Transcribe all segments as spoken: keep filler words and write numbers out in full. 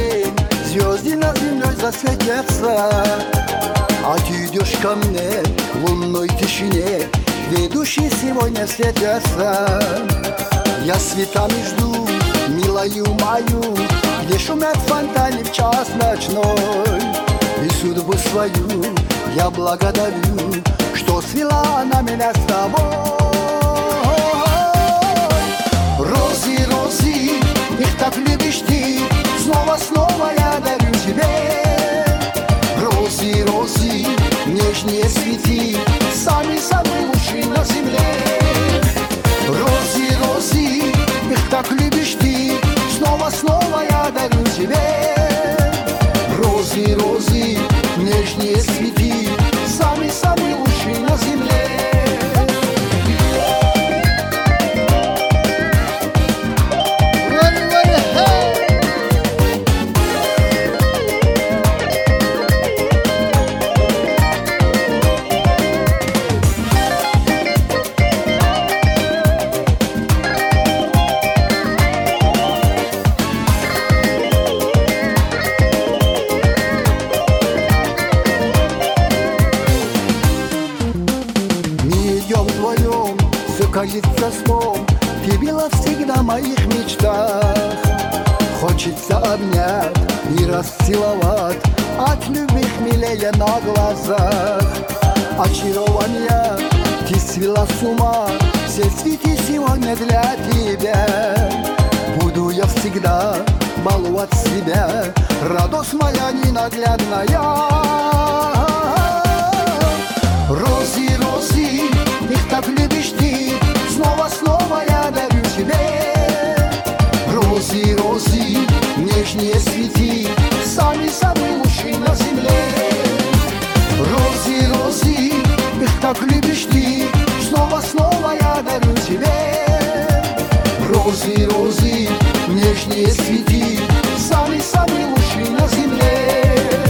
день звезды над землей засветятся, а ты идешь ко мне в лунной тишине, ведущие сегодня встретятся. Я светами жду милою мою, где шумят фонтаны в час ночной. И судьбу свою я благодарю, что свела она меня с тобой. Розы, розы, их так любишь ты, снова, снова я дарю тебе. Розы, розы, нежнее цветы, сами самые лучшие на земле. Розы, розы, их так любишь ты, снова, снова я дарю тебе. Розы, розы, нежнее цветы, сами самые лучшие на земле. Вдвоем все кажется сном, ты была всегда в моих мечтах. Хочется обнять и расцеловать, от любви хмелея на глазах. Очарования ты свела с ума, все цветы сегодня для тебя. Буду я всегда баловать себя, радость моя ненаглядная. Розы, розы, их так любишь ты, снова, снова я дарю тебе. Розы, розы, нежнее цветы, сами самые лучшие на земле. Розы, розы, их так любишь ты, снова, снова я дарю тебе. Розы, розы, нежнее цветы, сами самые лучшие на земле.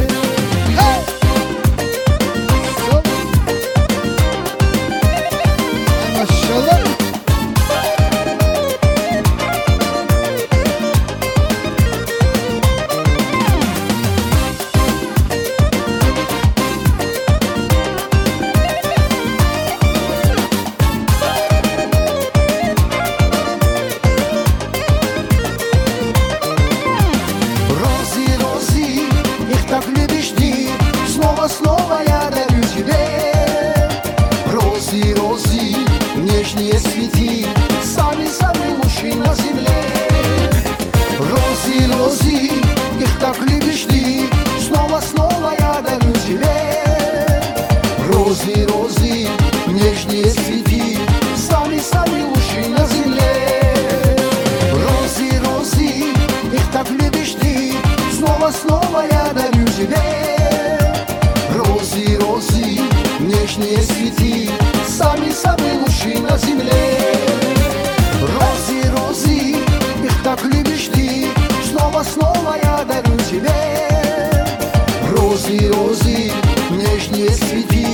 Так любишь ты, снова, снова я дарю тебе. Розы, розы, нежнее цветы, сами самые лучшие на земле. Розы, розы, их так любишь ты, снова, снова я дарю тебе. Розы, розы, нежнее цветы, сами самые лучшие на земле. Розы, розы, их так любишь ты, снова, снова я дарю тебе. Розы, розы, нежнее цветы, сами самые лучшие на земле. Розы, розы, их так любишь ты, снова, снова я дарю тебе. Розы, розы, нежнее цветы,